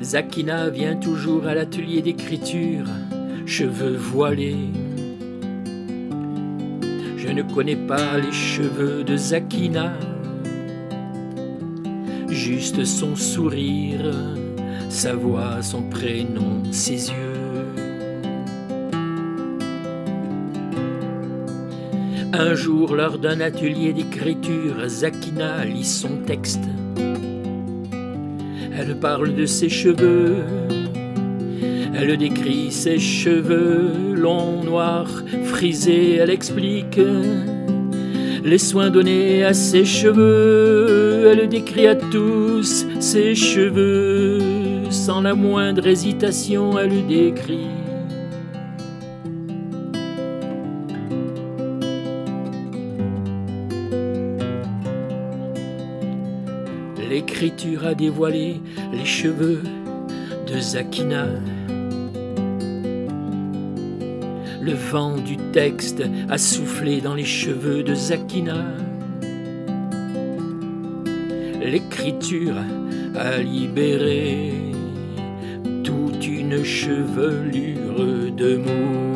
Zakina vient toujours à l'atelier d'écriture, cheveux voilés. Je ne connais pas les cheveux de Zakina, juste son sourire, sa voix, son prénom, ses yeux. Un jour, lors d'un atelier d'écriture, Zakina lit son texte. Elle parle de ses cheveux, elle décrit ses cheveux longs, noirs, frisés. Elle explique les soins donnés à ses cheveux. Elle décrit à tous ses cheveux, sans la moindre hésitation, elle décrit. L'écriture a dévoilé les cheveux de Zakina. Le vent du texte a soufflé dans les cheveux de Zakina. L'écriture a libéré toute une chevelure de mots.